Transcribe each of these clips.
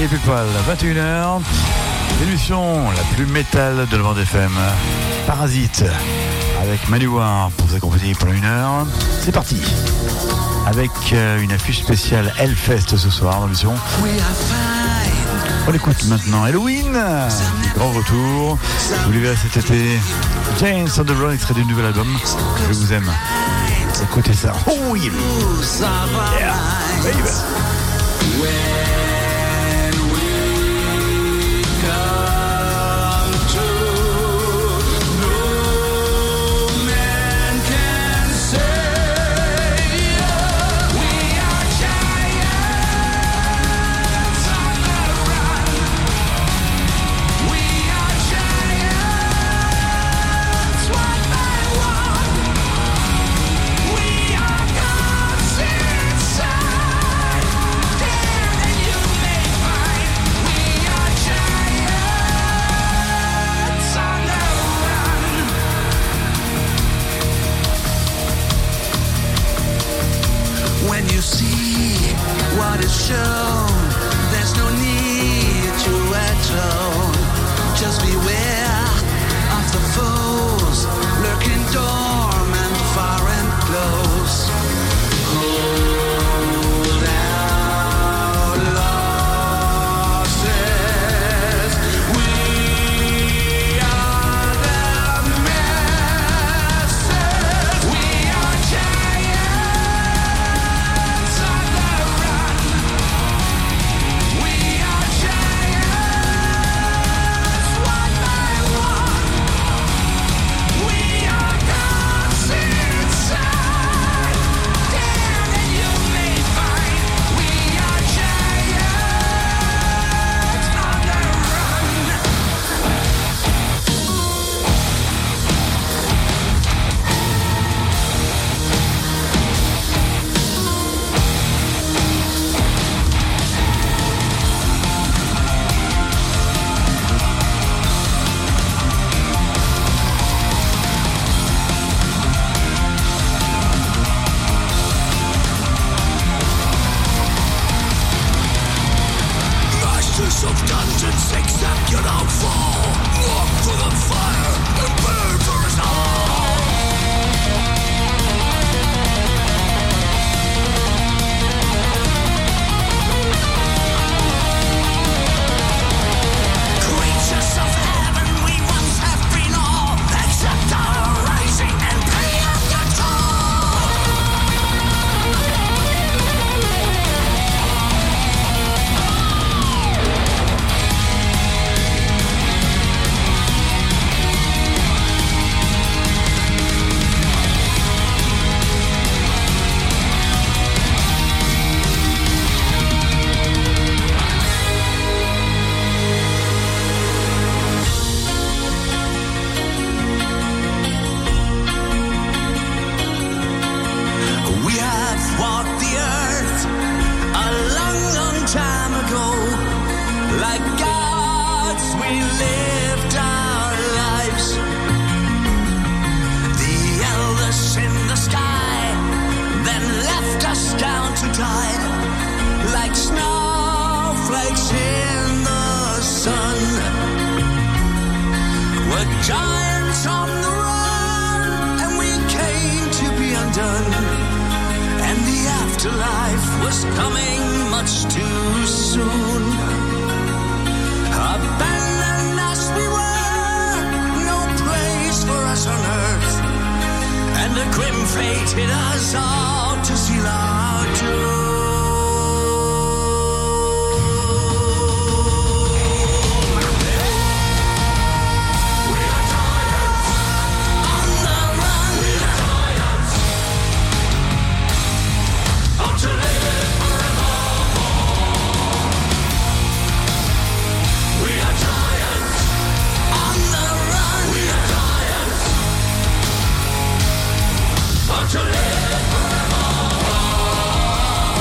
Et People, 21h, l'émission la plus métal de la bande FM, Parasite, avec Manu War pour vous accompagner pendant 1 heure. C'est parti, avec une affiche spéciale Hellfest ce soir dans l'émission. On écoute maintenant Halloween, du grand retour. Vous le verrez cet été, James on the Run, extrait du nouvel album, Je vous aime. Écoutez ça. Oh yeah, yeah. Baby. There's no need to atone. Just beware of the foes lurking dormant far and close. Hold out losses. We are the masses. We are giants on the run. We are giants one by one. We are gods inside. Damn, and you may find we are giants on the run. Masters of dungeons, accept your downfall. Walk through the fire and burn for us all. Creatures of heaven, we once have been all. Accept our rising and pay up the toll. We have walked the earth a long, long time ago. Like gods, we lived our lives. The elders in the sky then left us down to die. Like snowflakes in the sun. We're giants on the run, and we came to be undone. And the afterlife was coming much too soon. Abandoned as we were, no place for us on earth. And a grim fate hit us all to seal our doom. We are giants on the run. We are giants. To live forevermore. We are giants on the run. We are giants. To live forevermore.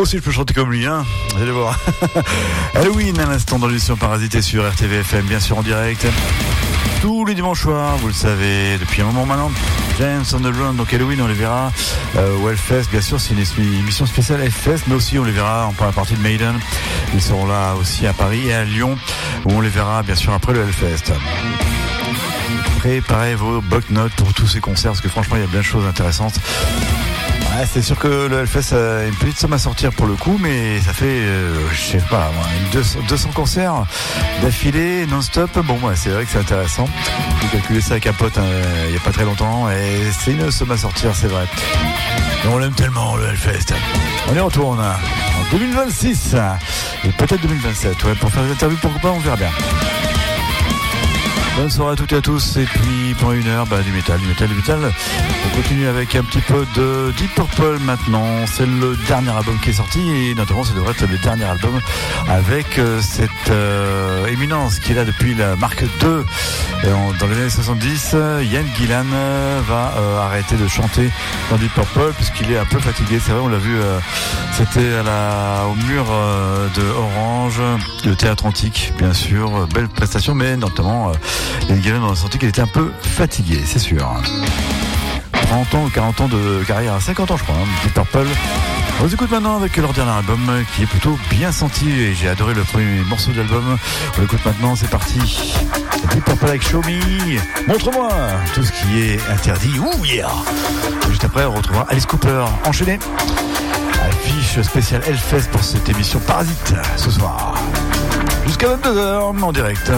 aussi je peux chanter comme lui, hein. Vous allez voir. Halloween à l'instant dans l'émission Parasité sur RTVFM, bien sûr en direct. Tous les dimanches soirs, vous le savez, depuis un moment maintenant. James on the Run, donc Halloween, on les verra. Au Hellfest, bien sûr, c'est une émission spéciale Hellfest, mais aussi on les verra en première partie de Maiden. Ils seront là aussi à Paris et à Lyon, où on les verra bien sûr après le Hellfest. Préparez vos bloc-notes pour tous ces concerts, parce que franchement, il y a plein de choses intéressantes. Ouais, c'est sûr que le Hellfest a une petite somme à sortir pour le coup, mais ça fait, je sais pas, 200 concerts d'affilée, non-stop. Bon, ouais, c'est vrai que c'est intéressant. J'ai calculé ça avec un pote il y a pas très longtemps, et c'est une somme à sortir, c'est vrai. Et on l'aime tellement, le Hellfest. On y retourne en 2026, et peut-être 2027, ouais, pour faire des interviews, pourquoi pas, on verra bien. Bonne soirée à toutes et à tous, et puis pour une heure, du métal. On continue avec un petit peu de Deep Purple maintenant. C'est le dernier album qui est sorti, et notamment ça devrait être le dernier album avec cette éminence qui est là depuis la Mark II. Dans les années 70, Ian Gillan va arrêter de chanter dans Deep Purple puisqu'il est un peu fatigué. C'est vrai, on l'a vu, c'était au mur de Orange, le Théâtre Antique, bien sûr, belle prestation, mais notamment Ian Gillan, on a senti qu'il était un peu fatigué, c'est sûr. 30 ans ou 40 ans de carrière, 50 ans je crois, Deep Purple. On les écoute maintenant avec leur dernier album qui est plutôt bien senti, et j'ai adoré le premier morceau de l'album. On l'écoute maintenant, c'est parti. Deep Purple avec Show Me. Montre-moi tout ce qui est interdit. Ouh yeah. Juste après on retrouvera Alice Cooper. Enchaîné. Affiche spéciale Hellfest pour cette émission Parasite ce soir. Jusqu'à 22h en direct.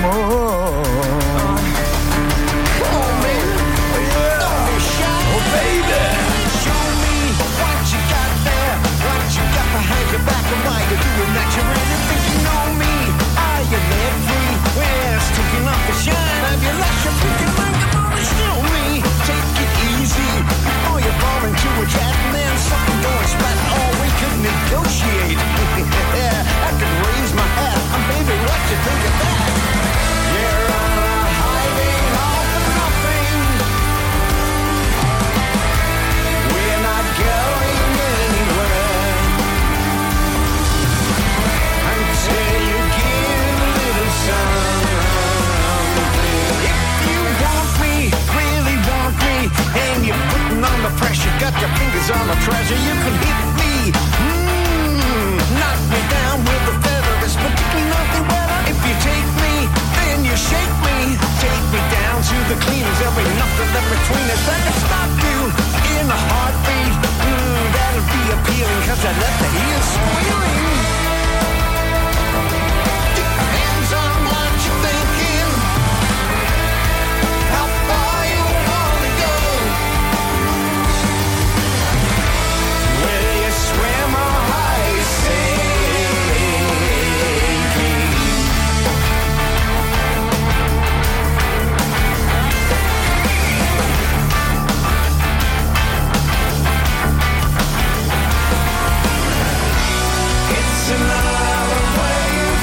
Back and why you're doing that, you really think you know me? Are you let free? Well, sticking up the shine. Have you lost your freaking mind? Come on and show me. Take it easy before you fall into a trap. Man, something going splat. Oh, we could negotiate. Yeah, I could raise my hat. Baby, what you think of that? You're on a hiding all for nothing. We're not going anywhere. Till you give a little something. If you want me, really want me, and you're putting on the pressure, got your fingers on the treasure, you can hit me. Knock me down with a feather, there's particularly nothing better. If you take me, then you shake me. Take me down to the cleaners, there'll be nothing left between us that can stop you in a heartbeat. That'll be appealing, cause I left the ears squealing. On what you're thinking, how far you wanna go. Will you swim or are you sinking? It's another way.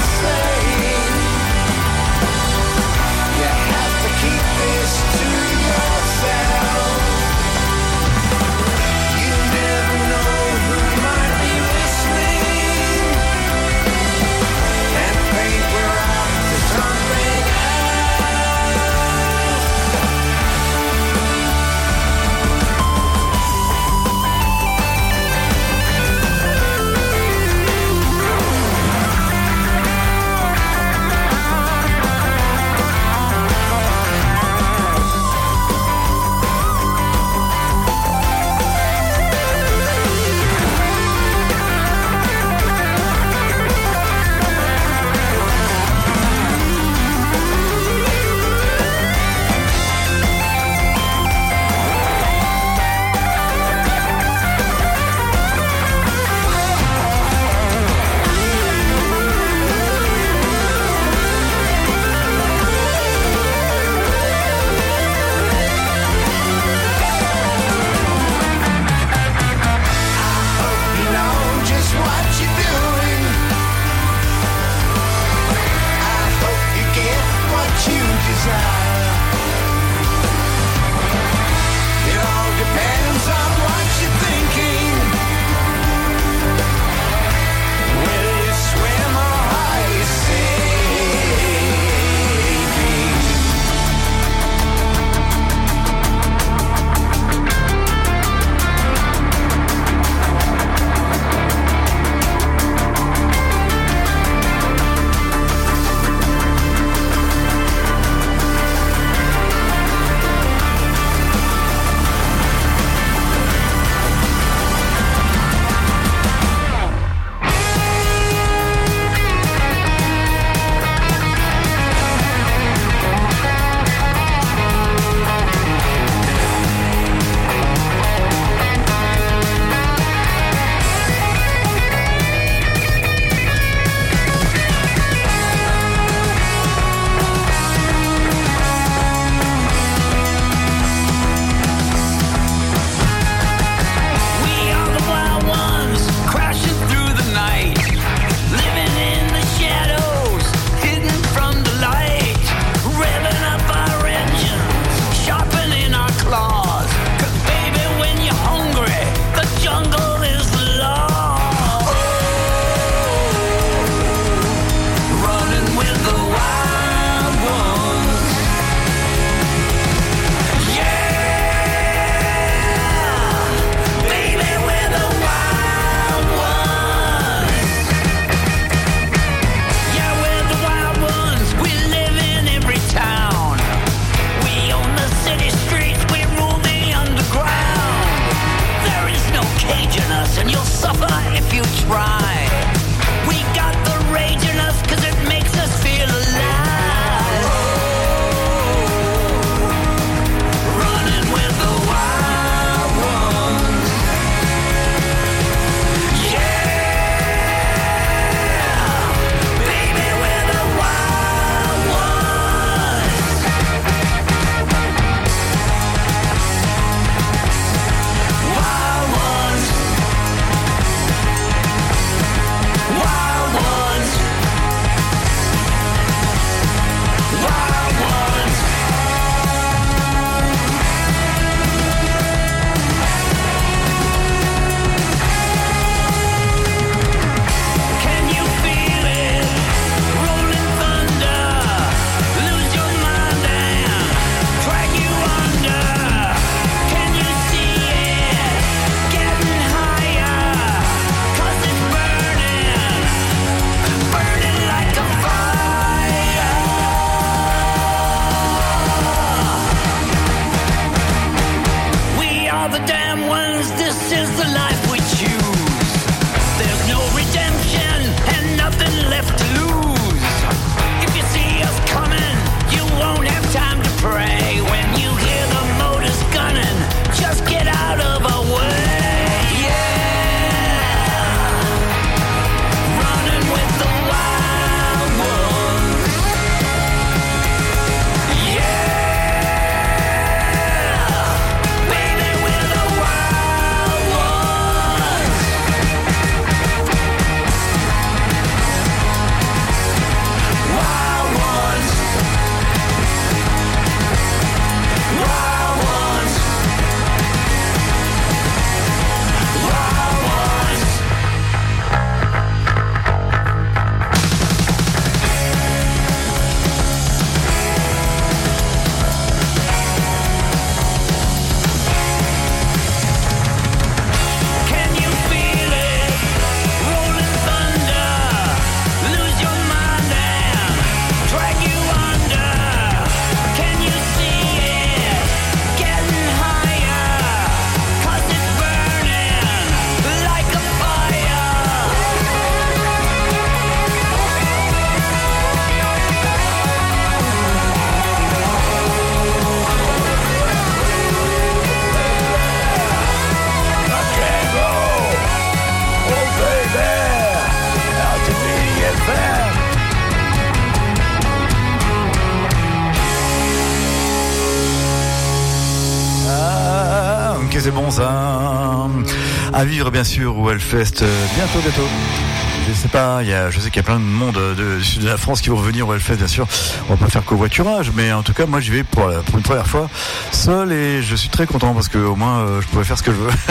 que c'est bon ça. À vivre bien sûr au Hellfest bientôt. Je sais pas, je sais qu'il y a plein de monde du sud de la France qui vont revenir au Hellfest, bien sûr. On va pas faire covoiturage, mais en tout cas, moi, j'y vais pour une première fois seul et je suis très content parce que au moins, je pourrais faire ce que je veux.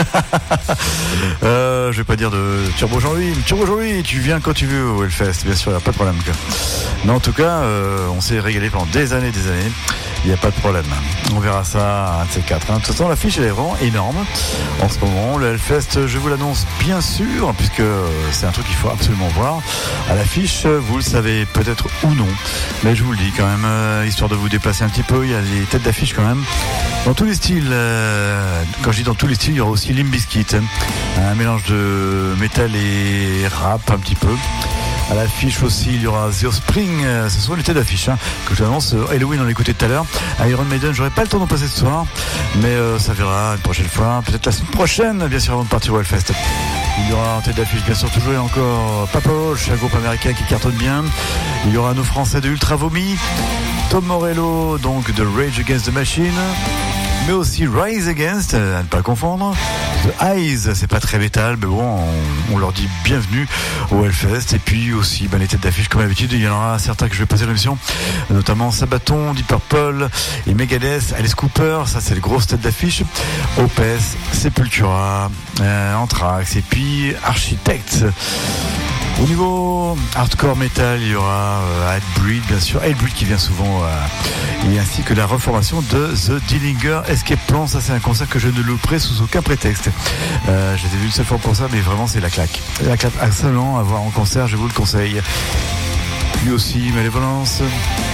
Je vais pas dire de Turbo Jean-Louis, tu viens quand tu veux au Hellfest, bien sûr, il n'y a pas de problème. Mais en tout cas, on s'est régalé pendant des années. Il n'y a pas de problème. On verra ça un de ces quatre. De toute façon, l'affiche elle est vraiment énorme en ce moment. Le Hellfest, je vous l'annonce bien sûr, puisque c'est un truc qu'il faut absolument voir. À l'affiche, vous le savez peut-être ou non, mais je vous le dis quand même, histoire de vous déplacer un petit peu. Il y a les têtes d'affiche quand même. Dans tous les styles, quand je dis dans tous les styles, il y aura aussi Limp Bizkit, un mélange de métal et rap un petit peu. À l'affiche aussi, il y aura The Offspring, ce sont les têtes d'affiche que je t'annonce. Halloween, on l'écoutait tout à l'heure. Iron Maiden, j'aurai pas le temps d'en passer ce soir, mais ça verra une prochaine fois, peut-être la semaine prochaine, bien sûr, avant de partir au Hellfest. Il y aura en tête d'affiche, bien sûr, toujours et encore Papa Roach, un groupe américain qui cartonne bien. Il y aura nos Français de Ultra Vomi, Tom Morello, donc de Rage Against the Machine, mais aussi Rise Against, à ne pas confondre. The Eyes, c'est pas très métal, mais bon, on leur dit bienvenue au Hellfest. Et puis aussi, les têtes d'affiche, comme d'habitude, il y en aura certains que je vais passer dans l'émission, notamment Sabaton, Deep Purple et Megadeth, Alice Cooper, ça c'est les grosses têtes d'affiche. Opeth, Sepultura, Anthrax et puis Architects. Au niveau hardcore metal, il y aura Hatebreed, bien sûr, Hatebreed qui vient souvent, et ainsi que la reformation de The Dillinger Escape Plan. Ça, c'est un concert que je ne louperai sous aucun prétexte. Je les ai vus une seule fois pour ça, mais vraiment, c'est la claque. La claque absolument à voir en concert, je vous le conseille. Lui aussi, Malevolence.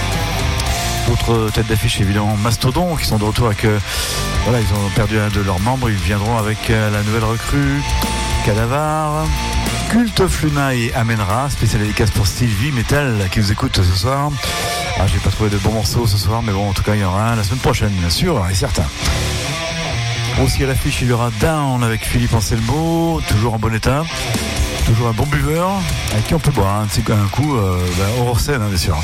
D'autres têtes d'affiche, évidemment, Mastodon, qui sont de retour avec... voilà, ils ont perdu un de leurs membres, ils viendront avec la nouvelle recrue, Cadavar, Cult of Luna et Amenra, spécial dédicace pour Sylvie Metal qui nous écoute ce soir. J'ai pas trouvé de bons morceaux ce soir, mais bon, en tout cas, il y en aura un la semaine prochaine, bien sûr, et certain. Aussi à l'affiche, il y aura Down avec Philippe Anselmo, toujours en bon état, toujours un bon buveur, avec qui on peut boire un coup hors scène, bien sûr.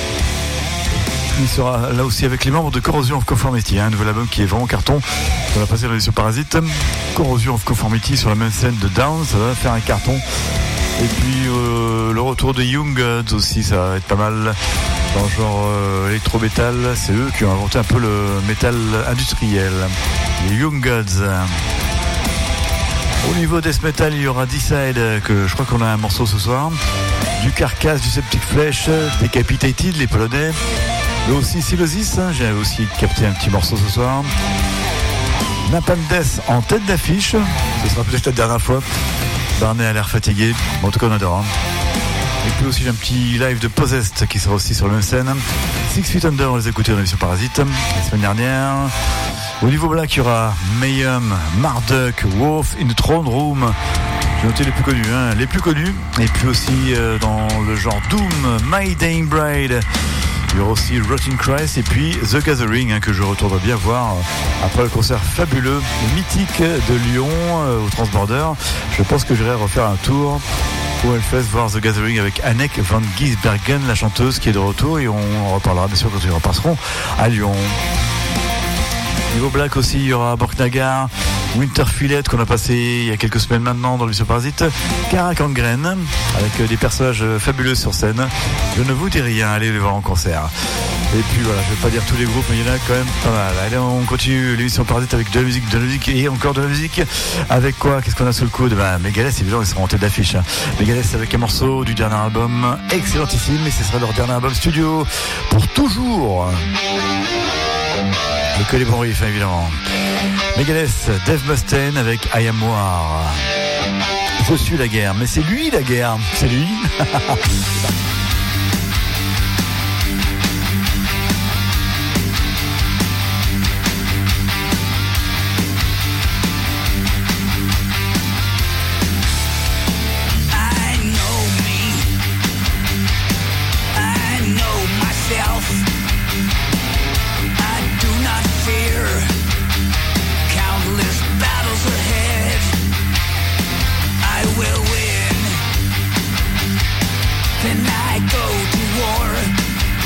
Il sera là aussi avec les membres de Corrosion of Conformity, un nouvel album qui est vraiment carton. On va passer dans l'émission Parasite. Corrosion of Conformity sur la même scène de Down, ça va faire un carton. Et puis le retour de Young Gods aussi, ça va être pas mal dans le genre électro-métal. C'est eux qui ont inventé un peu le métal industriel, les Young Gods. Au niveau death metal, il y aura Decide, que je crois qu'on a un morceau ce soir, du Carcass, du Septic Flesh, Decapitated, les Polonais, mais aussi Silosis, j'ai aussi capté un petit morceau ce soir. Napalm Death en tête d'affiche, ce sera peut-être la dernière fois. Barney a l'air fatigué, bon, en tout cas on adore. Et puis aussi j'ai un petit live de Possessed qui sera aussi sur la même scène. 6 Feet Under, on les a écoutés dans l'émission Parasite la semaine dernière. Au niveau black, il y aura Mayhem, Marduk, Wolf in the Throne Room. J'ai noté les plus connus. Et puis aussi dans le genre Doom, My Dying Bride. Il y aura aussi Rotting Christ et puis The Gathering, que je retournerai bien voir après le concert fabuleux, mythique de Lyon au Transborder. Je pense que j'irai refaire un tour au Hellfest, voir The Gathering avec Anneke van Gisbergen, la chanteuse qui est de retour, et on en reparlera bien sûr quand ils repasseront à Lyon. Niveau black aussi, il y aura Borknagar, Winterfillet qu'on a passé il y a quelques semaines maintenant dans l'émission Parasite, Karakangren avec des personnages fabuleux sur scène. Je ne vous dis rien, allez les voir en concert. Et puis voilà, je vais pas dire tous les groupes, mais il y en a quand même pas mal. Allez, on continue l'émission Parasite avec de la musique et encore de la musique. Avec quoi? Qu'est-ce qu'on a sous le coude? Megadeth, évidemment, ils seront en tête d'affiche. Megadeth avec un morceau du dernier album, excellentissime, et ce sera leur dernier album studio pour toujours. Et que les bons riffs, évidemment. Megadeth, Dave Mustaine avec I Am War. Je suis la guerre, mais c'est lui la guerre, c'est lui.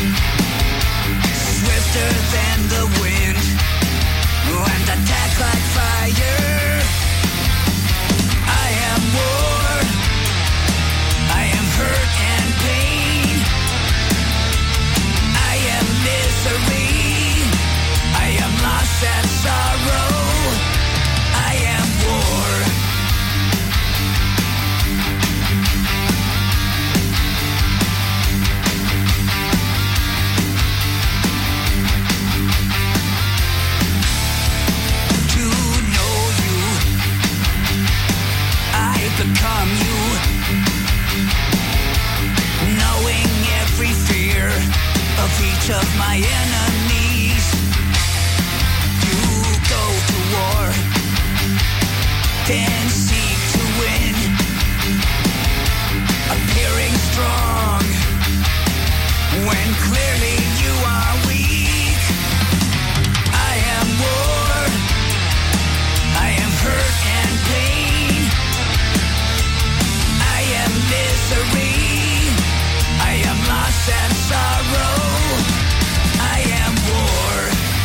Than the wind, and attack like fire. I am war. I am hurt and pain. I am misery. I am loss and sorrow. I am war. To know you, I become you. Knowing every fear of each of my enemies. You go to war, then seek to win. Appearing strong, when clearly you are weak. I am war, I am hurt and pain. I am misery, I am loss and sorrow. I am war.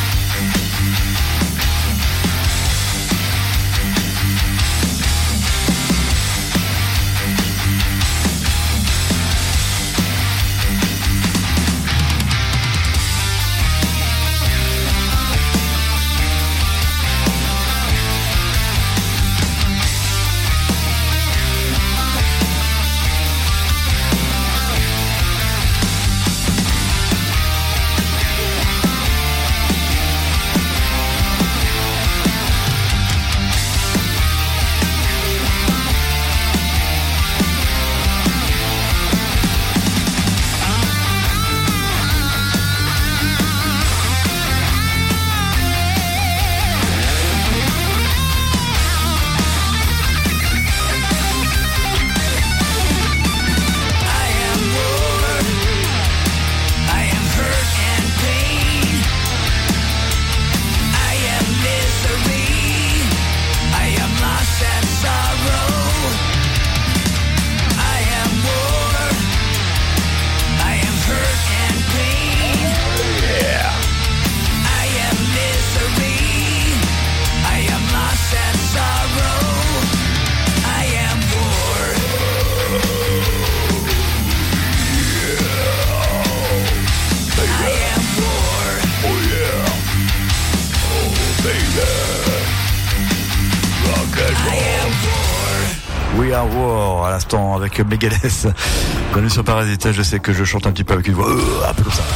We Are War à l'instant avec Megadeth. Connu sur Parasite, je sais que je chante un petit peu avec une voix un peu comme ça.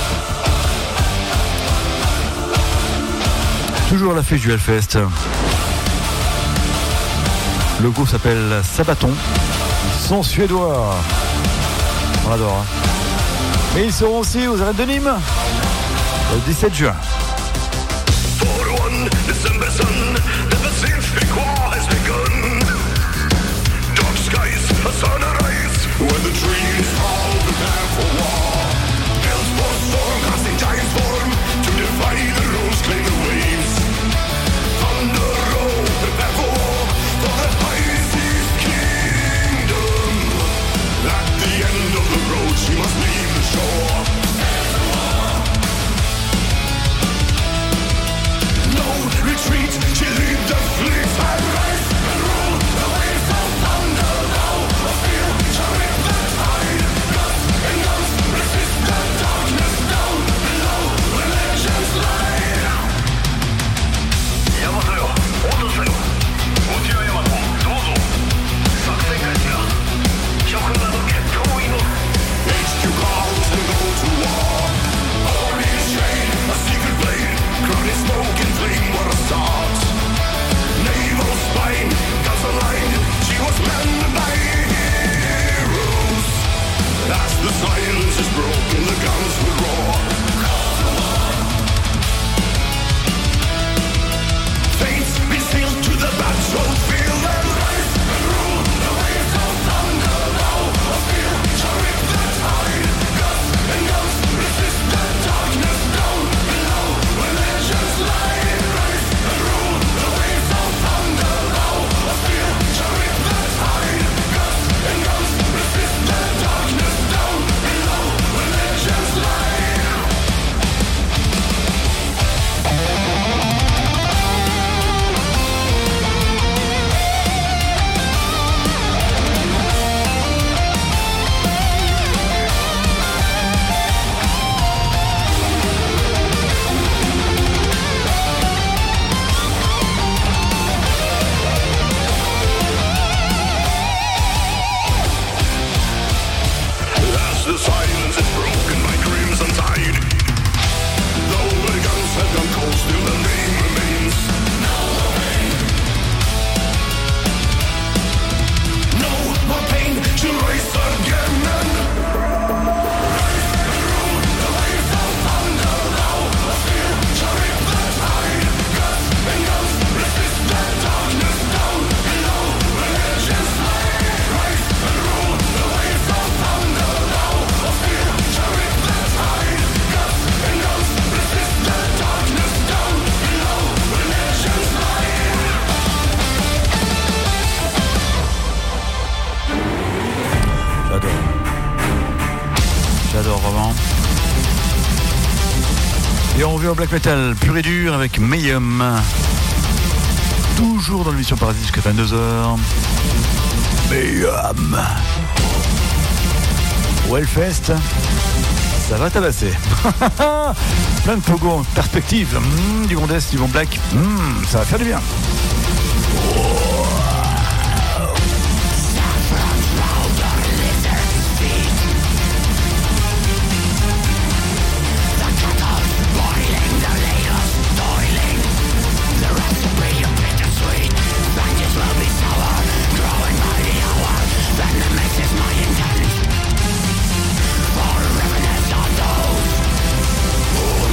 Toujours à l'affiche du Hellfest. Le groupe s'appelle Sabaton. Ils sont suédois. On adore. Hein. Et ils seront aussi aux arènes de Nîmes le 17 juin. December sun, the Pacific War has begun. Dark skies, a sunrise, when the trees fall, prepare for war. Hills for storm, casting giants form, to defy the rules, claim the waves. Thunder roll, prepare for war, for the high seas kingdom. At the end of the road, she must leave the shore. Retreat, she lead the fleet and rise and rule the waves of thunder now. A fear shall rip the tide. Guts and guns resist the darkness down below where legends lie. Yamatoよ、落とせよ。落合ヤマト、どうぞ。作戦開始だ。諸君らの決闘を祈る。HQ calls and go to the silence is broken by crimson tide. Though the guns have gone cold, still the name remains. No more pain to rise again and rise and rule the waves of thunder. Now the fear shall rip the tide. Guts and guns resist the darkness down below. Religions lie. Rise and rule the waves of thunder. Now the fear shall rip the tide. Guts and guns resist the darkness down below. Religions lie. J'adore vraiment. Et on revient au black metal pur et dur avec Mayhem. Toujours dans l'émission Parasite jusqu'à 22h. Mayhem. Wellfest, ça va tabasser. Plein de pogo en perspective. Du bon death, du bon black. Ça va faire du bien.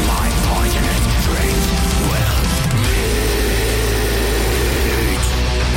Poisonous dreams will meet.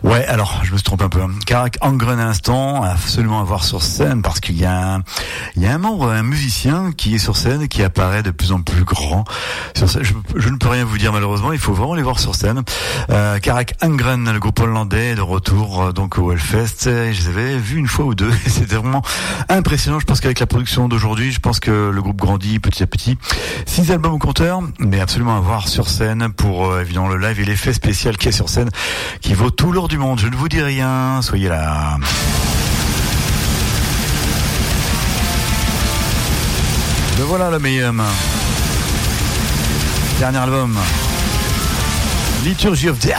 Ouais, alors je me suis trompé un peu. Karak Angren à l'instant, absolument à voir sur scène parce qu'il y a un membre, un musicien qui est sur scène et qui apparaît de plus en plus grand sur scène. Je ne peux rien vous dire malheureusement, il faut vraiment les voir sur scène. Karak Angren, le groupe hollandais, de retour donc au Hellfest. Je les avais vus une fois ou deux et c'était vraiment impressionnant. Je pense qu'avec la production d'aujourd'hui, je pense que le groupe grandit petit à petit. 6 albums au compteur, mais absolument à voir sur scène pour évidemment le live et l'effet spécial qui est sur scène qui vaut tout l'or du monde. Je ne vous dis rien, soyez là. Le voilà le meilleur. Dernier album, Liturgy of Death.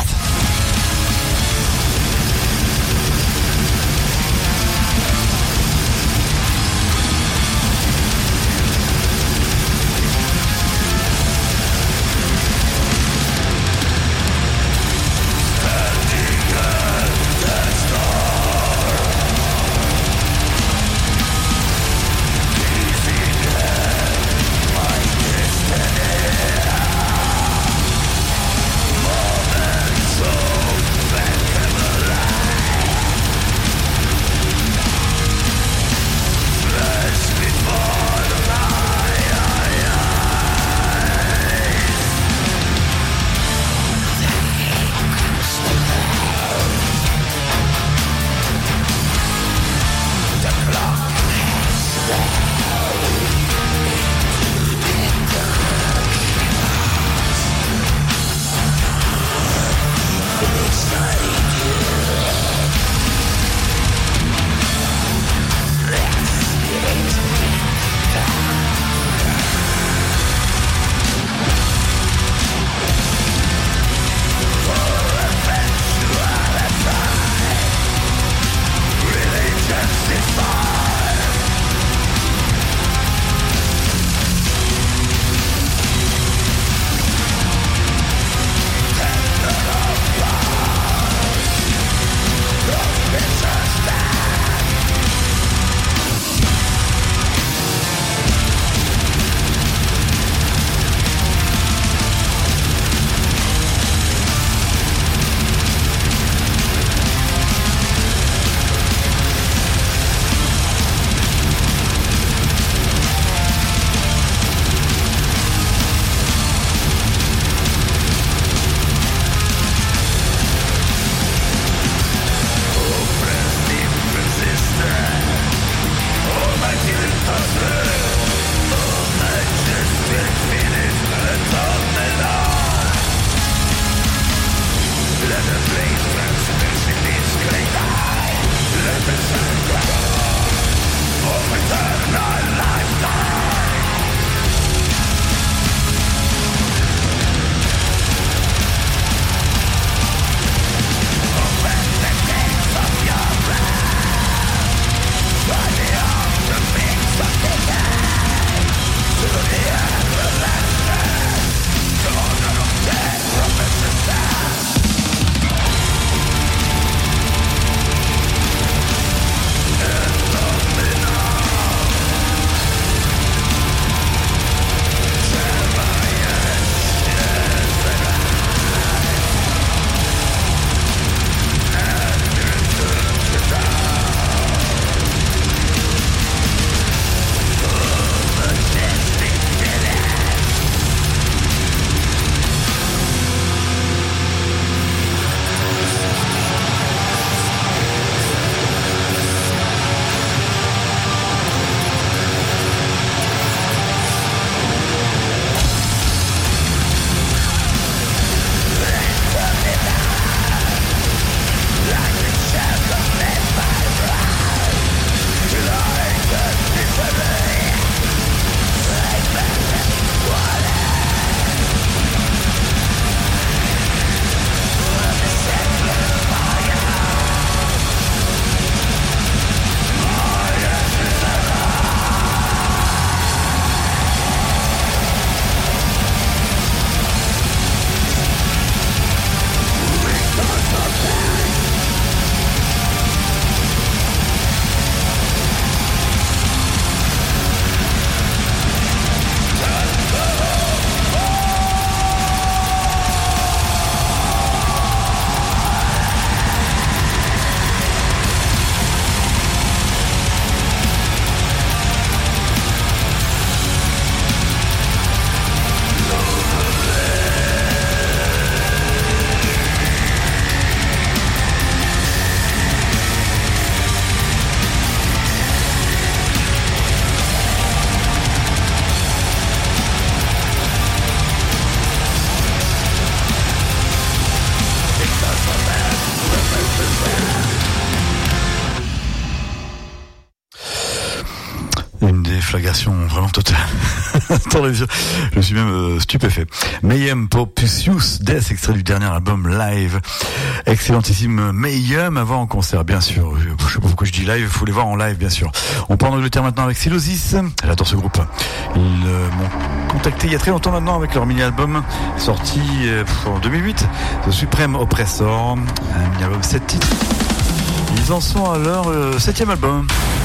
déflagration vraiment totale. Attendez, je suis même stupéfait. Mayhem Popsius Death, extrait du dernier album live. Excellentissime Mayhem, avant en concert, bien sûr. Je sais pas pourquoi je dis live, il faut les voir en live, bien sûr. On part en Angleterre maintenant avec Sylosis. J'adore ce groupe. Ils m'ont contacté il y a très longtemps maintenant avec leur mini-album sorti en 2008, The Supreme Oppressor, un mini-album 7 titres. Ils en sont à leur 7e album.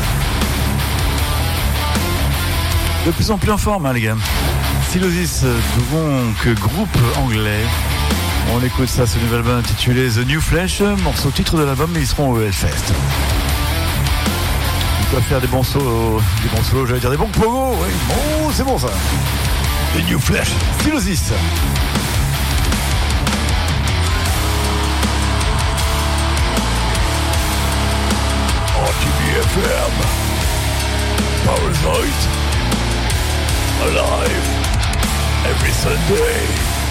De plus en plus en forme, hein, les gars. Sylosis, donc groupe anglais. On écoute ça, ce nouvel album intitulé The New Flesh, morceau titre de l'album, mais ils seront au Hellfest. Ils doivent faire des bons solos, j'allais dire des bons pogos, oui. Oh, c'est bon ça. The New Flesh, Sylosis. RTBFM, Parasite, alive, every Sunday.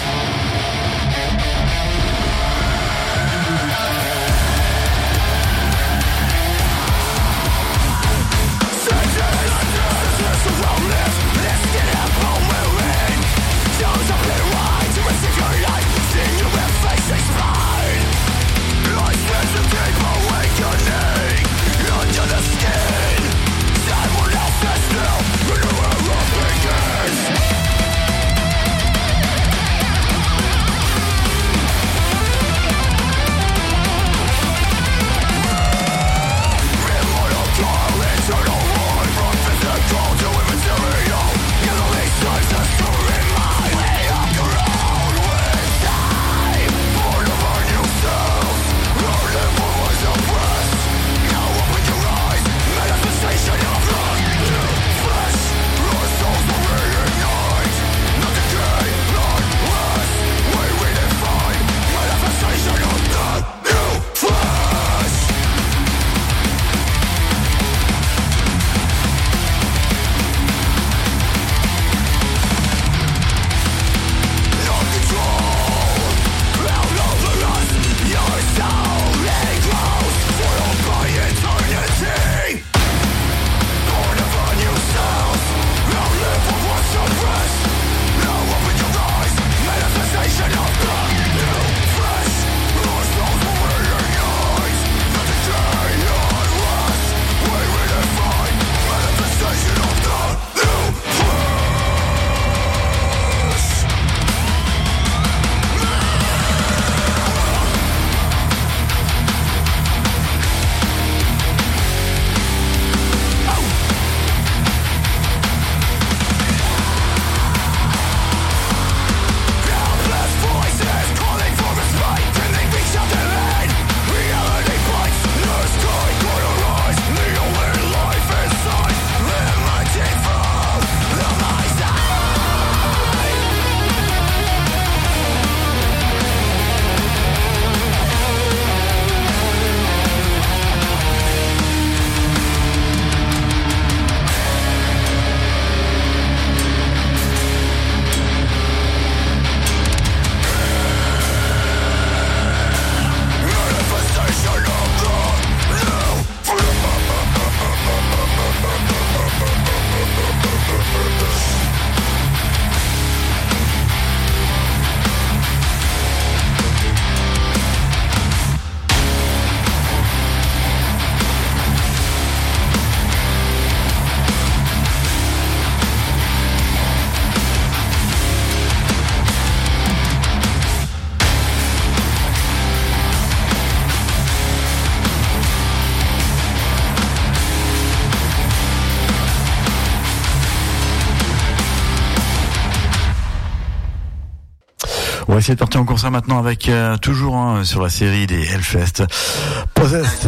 On va essayer de partir en concert maintenant avec toujours sur la série des Hellfest, Possessed.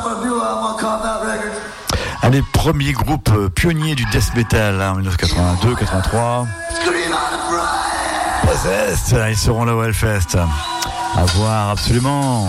Un des premiers groupes pionniers du death metal en 1982-83. Possessed, ils seront là au Hellfest. À voir absolument.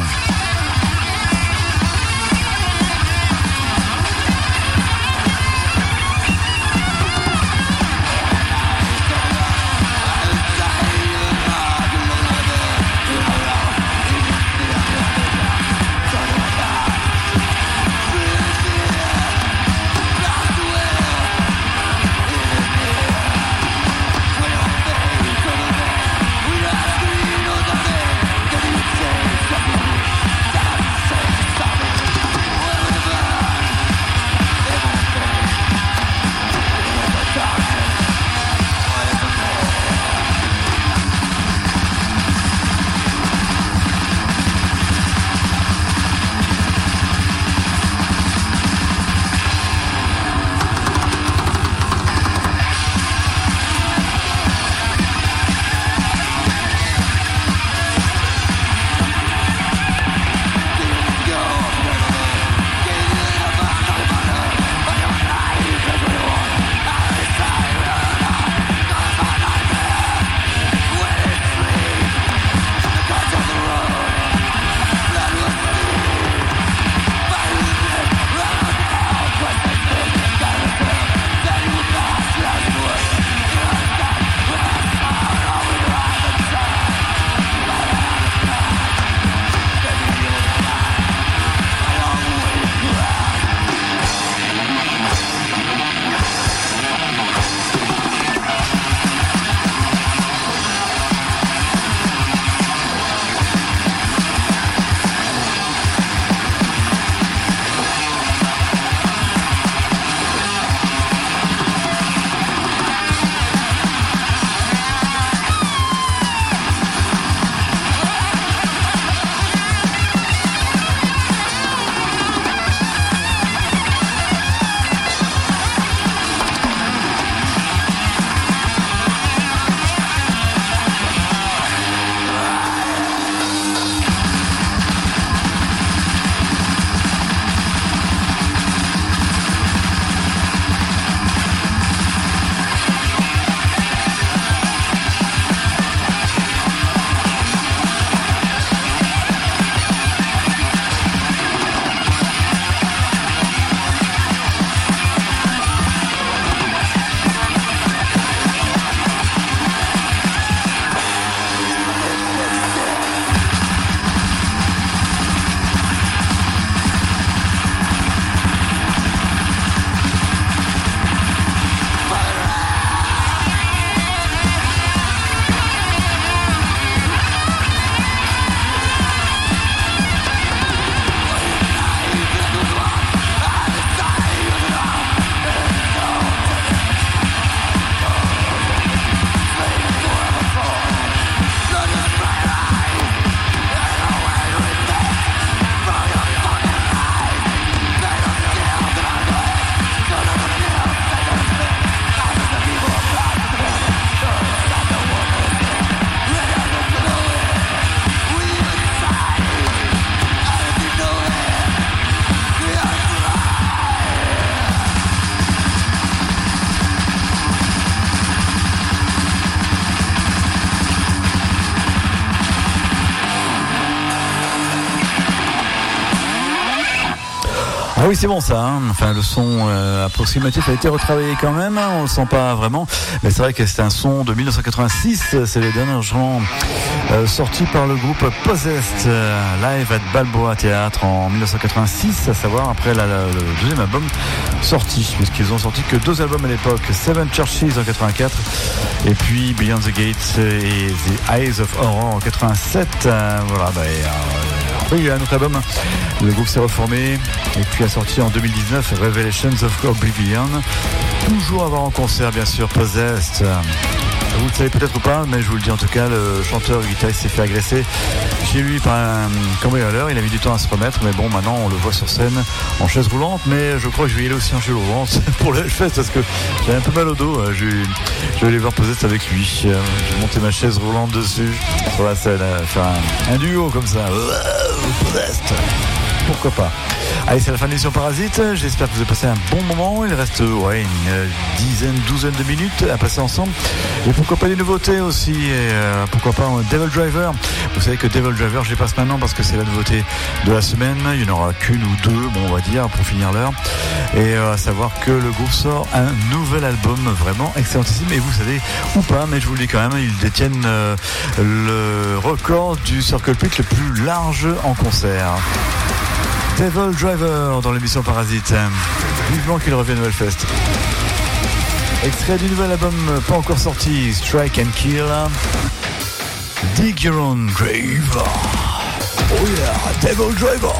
Ah oui, c'est bon ça. Hein. Enfin, le son approximatif a été retravaillé quand même. Hein. On le sent pas vraiment, mais c'est vrai que c'est un son de 1986. C'est le dernier genre sorti par le groupe Possessed, live at Balboa Theatre en 1986, à savoir après le deuxième album sorti, puisqu'ils ont sorti que 2 albums à l'époque, Seven Churches en 84 et puis Beyond the Gates et The Eyes of Horror en 87. Voilà, après il y a un autre album, le groupe s'est reformé et puis a sorti en 2019 Revelations of Oblivion, toujours à voir en concert bien sûr. Possessed, vous le savez peut-être pas, mais je vous le dis en tout cas, le chanteur guitariste s'est fait agresser chez lui par un cambrioleur. Il a mis du temps à se remettre, mais bon, maintenant on le voit sur scène en chaise roulante. Mais je crois que je vais y aller aussi en chaise roulante pour le Hellfest parce que j'ai un peu mal au dos. Je vais aller voir Possessed avec lui. Je vais monter ma chaise roulante dessus sur la scène, faire un duo comme ça. Possessed, pourquoi pas. Allez, c'est la fin de l'émission Parasite. J'espère que vous avez passé un bon moment. Il reste une douzaine de minutes à passer ensemble. Et pourquoi pas des nouveautés aussi. Et pourquoi pas un Devil Driver. Vous savez que Devil Driver, je les passe maintenant parce que c'est la nouveauté de la semaine. Il n'y en aura qu'une ou deux, bon, on va dire, pour finir l'heure. Et à savoir que le groupe sort un nouvel album vraiment excellentissime. Et vous savez ou pas, mais je vous le dis quand même, ils détiennent le record du Circle Pit le plus large en concert. Devil Driver dans l'émission Parasite. Vivement qu'il revienne au Hellfest. Extrait du nouvel album pas encore sorti, Strike and Kill. Dig Your Own Grave. Oh yeah, Devil Driver.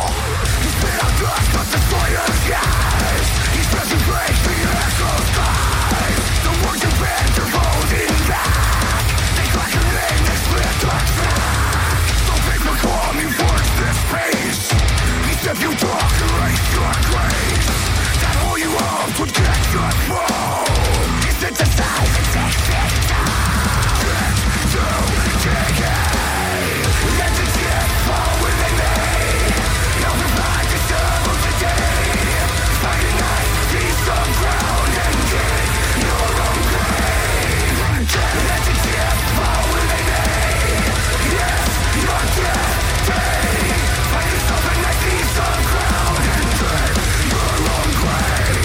If you talk, erase your grace. That all you want would get your fall. You synthesize and take it down. To decay. Let the shit fall within me. You'll provide the serve of the day. Find a nice piece of ground and dig your own grave. Let the shit fall within me. Yes, you're dead. Find yourself a nice piece of ground and dig your own grave.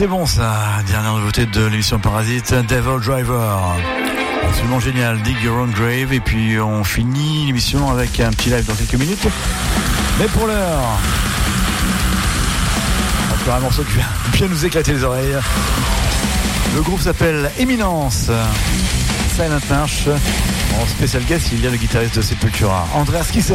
c'est bon ça, dernière nouveauté de l'émission Parasite, Devil Driver. Absolument génial, Dig Your Own Grave. Et puis on finit l'émission avec un petit live dans quelques minutes. Mais pour l'heure, encore un morceau qui vient bien nous éclater les oreilles. Le groupe s'appelle Eminence. Silent March. En spécial guest, il y a le guitariste de Sepultura, Andreas Kisser.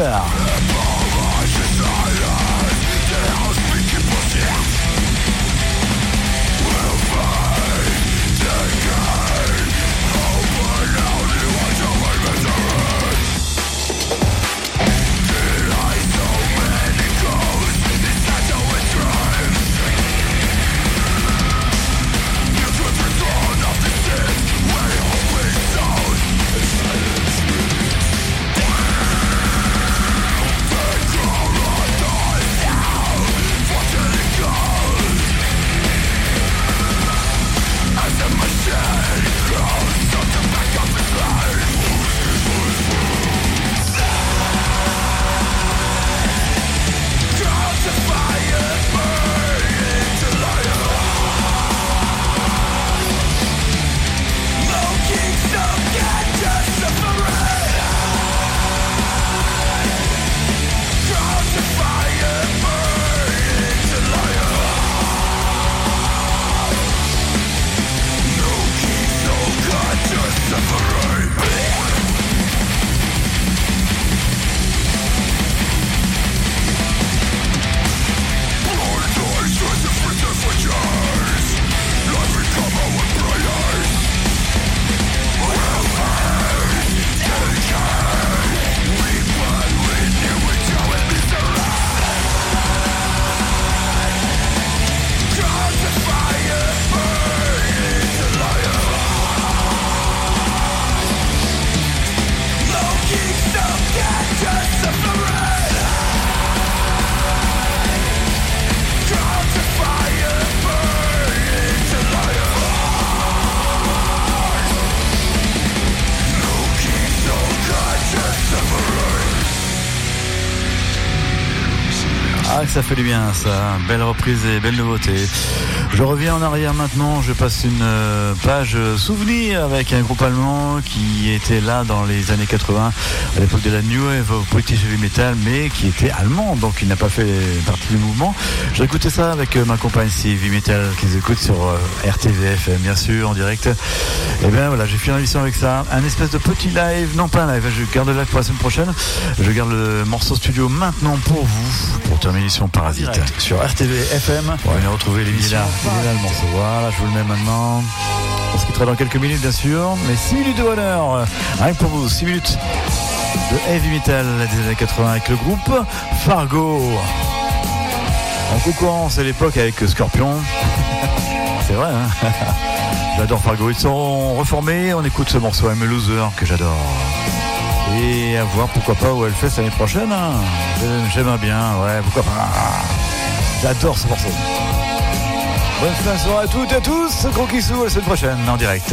Ah, que ça fait du bien, ça. Belle reprise et belle nouveauté. Je reviens en arrière maintenant. Je passe une page souvenir avec un groupe allemand qui était là dans les années 80, à l'époque de la New Wave of British Heavy Metal, mais qui était allemand, donc il n'a pas fait partie du mouvement. J'ai écouté ça avec ma compagne Heavy Metal qui nous écoute sur RTVF, bien sûr, en direct. Et bien voilà, j'ai fini l'émission avec ça. Un espèce de petit live, non pas un live, je garde le live pour la semaine prochaine. Je garde le morceau studio maintenant pour vous, pour terminer l'émission Parasite. Direct sur RTVFM. Vous allez retrouver l'émission. Il est là le morceau. Voilà, je vous le mets maintenant. On se quittera dans quelques minutes, bien sûr. Mais 6 minutes de bonheur. Rien que pour vous, 6 minutes de heavy metal des années 80 avec le groupe Fargo. En concurrence à l'époque avec Scorpion. C'est vrai, hein. J'adore Fargo. Ils sont reformés. On écoute ce morceau I'm a Loser que j'adore. Et à voir pourquoi pas où elle fait l'année prochaine. Hein. J'aimerais bien, ouais, pourquoi pas. J'adore ce morceau. Bonne fin de soirée à toutes et à tous. Gros kissou, à la semaine prochaine en direct.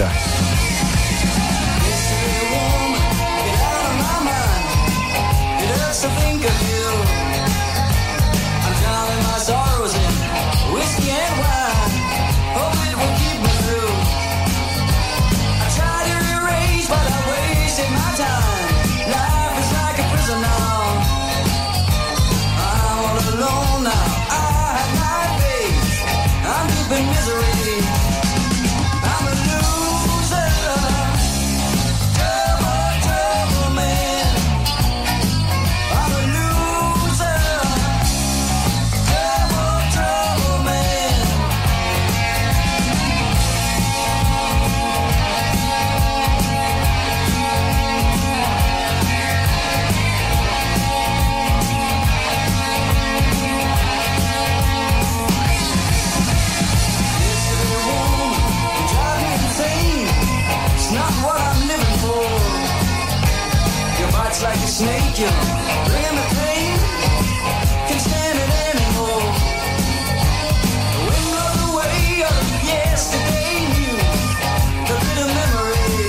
Snake, you bring the pain, can't stand it anymore. The wind blows away of yesterday, you, the bitter memory.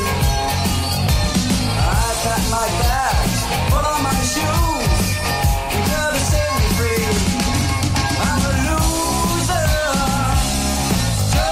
I pack my bags, put on my shoes, you gotta set me free. I'm a loser,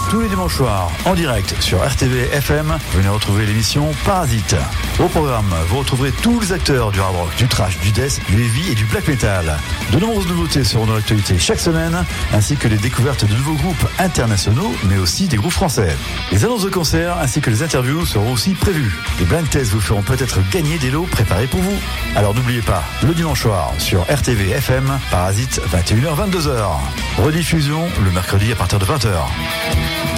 tous les dimanches soirs en direct sur RTV FM. Venez retrouver l'émission Parasite. Au programme, vous retrouverez tous les acteurs du hard rock, du thrash, du death, du heavy et du black metal. De nombreuses nouveautés seront dans l'actualité chaque semaine, ainsi que les découvertes de nouveaux groupes internationaux, mais aussi des groupes français. Les annonces de concerts ainsi que les interviews seront aussi prévues. Les blind tests vous feront peut-être gagner des lots préparés pour vous. Alors n'oubliez pas, le dimanche soir sur RTV FM, Parasite, 21h-22h. Rediffusion le mercredi à partir de 20h.